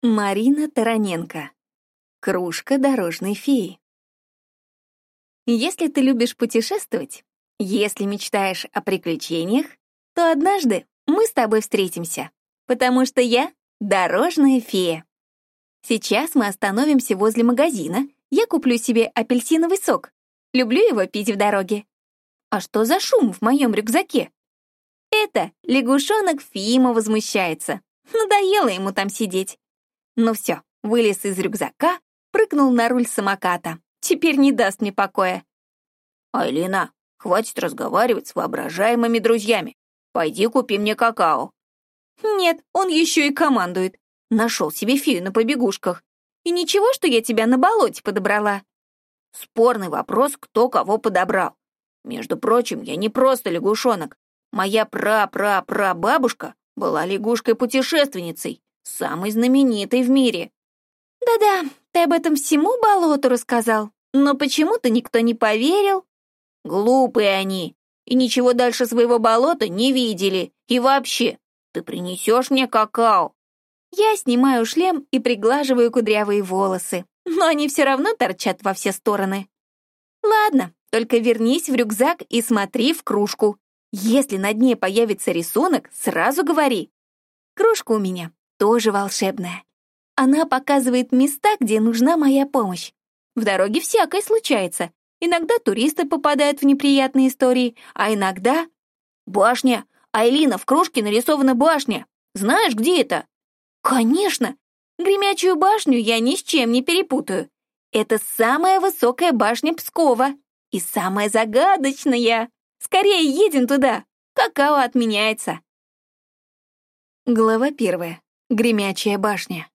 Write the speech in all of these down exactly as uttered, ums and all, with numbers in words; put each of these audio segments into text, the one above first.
Марина Тараненко. Кружка дорожной феи. Если ты любишь путешествовать, если мечтаешь о приключениях, то однажды мы с тобой встретимся, потому что я — дорожная фея. Сейчас мы остановимся возле магазина, я куплю себе апельсиновый сок. Люблю его пить в дороге. А что за шум в моем рюкзаке? Это лягушонок Фима возмущается. Надоело ему там сидеть. Ну все, вылез из рюкзака, прыгнул на руль самоката. Теперь не даст мне покоя. «Айлина, хватит разговаривать с воображаемыми друзьями. Пойди купи мне какао». Нет, он еще и командует. Нашел себе фею на побегушках. И ничего, что я тебя на болоте подобрала. Спорный вопрос, кто кого подобрал. Между прочим, я не просто лягушонок. Моя пра-пра-пра-бабушка была лягушкой-путешественницей, самой знаменитой в мире. Да-да, ты об этом всему болоту рассказал, но почему-то никто не поверил. Глупые они, и ничего дальше своего болота не видели. И вообще, ты принесешь мне какао? Я снимаю шлем и приглаживаю кудрявые волосы, но они все равно торчат во все стороны. Ладно, только вернись в рюкзак и смотри в кружку. Если на дне появится рисунок, сразу говори. Кружка у меня тоже волшебная. Она показывает места, где нужна моя помощь. В дороге всякое случается. Иногда туристы попадают в неприятные истории, а иногда... Башня! Айлина, в кружке нарисована башня. Знаешь, где это? Конечно! Гремячую башню я ни с чем не перепутаю. Это самая высокая башня Пскова и самая загадочная. Скорее едем туда. Какао отменяется. Глава первая. Гремячая башня.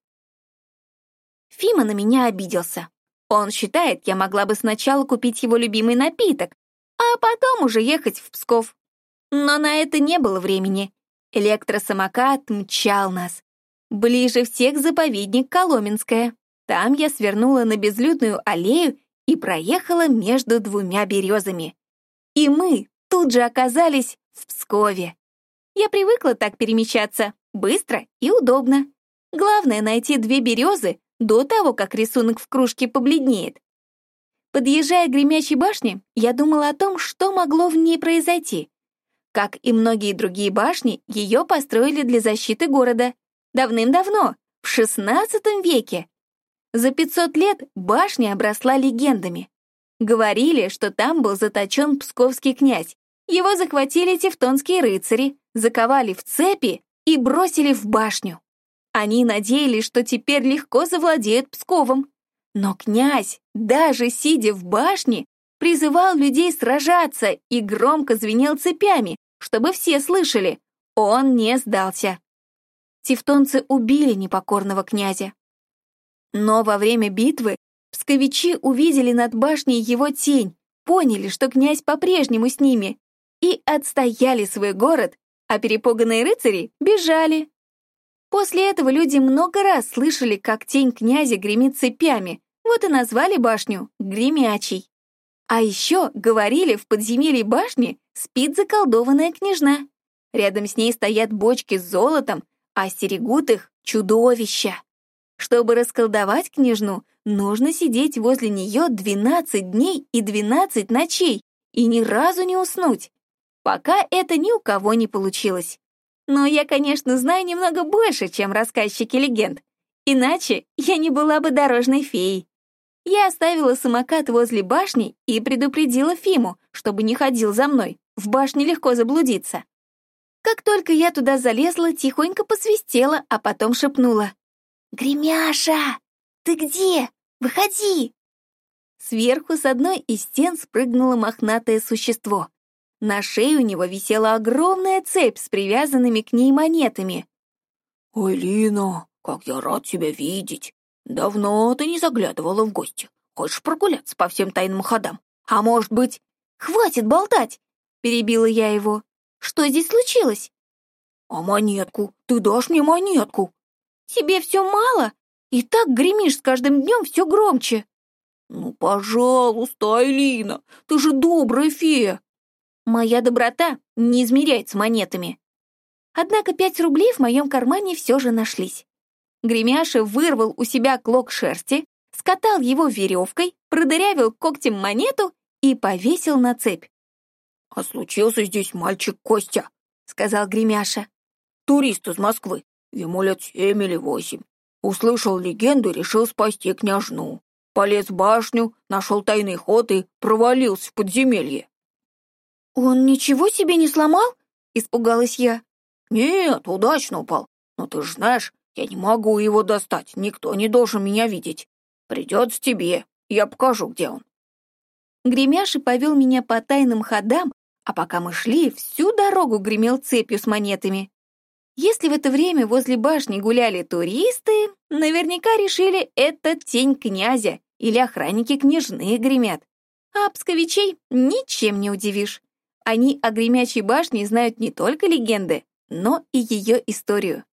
Фима на меня обиделся. Он считает, я могла бы сначала купить его любимый напиток, а потом уже ехать в Псков. Но на это не было времени. Электросамокат мчал нас. Ближе всех заповедник Коломенское. Там я свернула на безлюдную аллею и проехала между двумя березами. И мы тут же оказались в Пскове. Я привыкла так перемещаться, быстро и удобно. Главное — найти две березы до того, как рисунок в кружке побледнеет. Подъезжая к гремячей башне, я думала о том, что могло в ней произойти. Как и многие другие башни, ее построили для защиты города. Давным-давно, в шестнадцатом веке. За пятьсот лет башня обросла легендами. Говорили, что там был заточен псковский князь. Его захватили тевтонские рыцари, заковали в цепи и бросили в башню. Они надеялись, что теперь легко завладеют Псковом. Но князь, даже сидя в башне, призывал людей сражаться и громко звенел цепями, чтобы все слышали. Он не сдался. Тевтонцы убили непокорного князя. Но во время битвы псковичи увидели над башней его тень, поняли, что князь по-прежнему с ними, и отстояли свой город, а перепуганные рыцари бежали. После этого люди много раз слышали, как тень князя гремит цепями, вот и назвали башню Гремячей. А еще говорили, в подземелье башни спит заколдованная княжна. Рядом с ней стоят бочки с золотом, а стерегут их чудовища. Чтобы расколдовать княжну, нужно сидеть возле нее двенадцать дней и двенадцать ночей и ни разу не уснуть. Пока это ни у кого не получилось. Но я, конечно, знаю немного больше, чем рассказчики легенд. Иначе я не была бы дорожной феей. Я оставила самокат возле башни и предупредила Фиму, чтобы не ходил за мной. В башне легко заблудиться. Как только я туда залезла, тихонько посвистела, а потом шепнула: «Гремяша, ты где? Выходи!» Сверху с одной из стен спрыгнуло мохнатое существо. На шее у него висела огромная цепь с привязанными к ней монетами. «Айлина, как я рад тебя видеть! Давно ты не заглядывала в гости. Хочешь прогуляться по всем тайным ходам? А может быть...» «Хватит болтать!» — перебила я его. «Что здесь случилось?» «А монетку? Ты дашь мне монетку?» «Тебе все мало? И так гремишь с каждым днем все громче». «Ну, пожалуйста, Айлина, ты же добрая фея». Моя доброта не измеряется монетами. Однако пять рублей в моем кармане все же нашлись. Гремяша вырвал у себя клок шерсти, скатал его веревкой, продырявил когтем монету и повесил на цепь. «А случился здесь мальчик Костя», — сказал Гремяша. «Турист из Москвы, ему лет семь или восемь. Услышал легенду и решил спасти княжну. Полез в башню, нашел тайный ход и провалился в подземелье». «Он ничего себе не сломал?» — испугалась я. «Нет, удачно упал. Но ты ж знаешь, я не могу его достать, никто не должен меня видеть. Придется тебе, я покажу, где он». Гремяша повел меня по тайным ходам, а пока мы шли, всю дорогу гремел цепью с монетами. Если в это время возле башни гуляли туристы, наверняка решили, это тень князя или охранники княжны гремят. А псковичей ничем не удивишь. Они о гремячей башне знают не только легенды, но и ее историю.